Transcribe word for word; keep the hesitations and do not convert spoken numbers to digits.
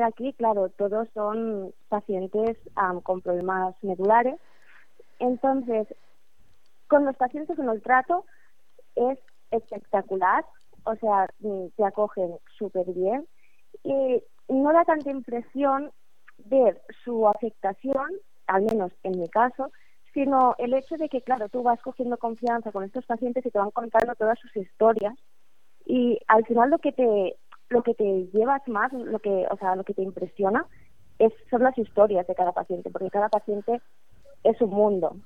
aquí, claro, todos son pacientes um, con problemas medulares. Entonces, con los pacientes en el trato es espectacular, o sea, te acogen súper bien y no da tanta impresión ver su afectación, al menos en mi caso, sino el hecho de que, claro, tú vas cogiendo confianza con estos pacientes y te van contando todas sus historias y al final lo que te lo que te llevas más, lo que, o sea, lo que te impresiona es son las historias de cada paciente, porque cada paciente es un mundo.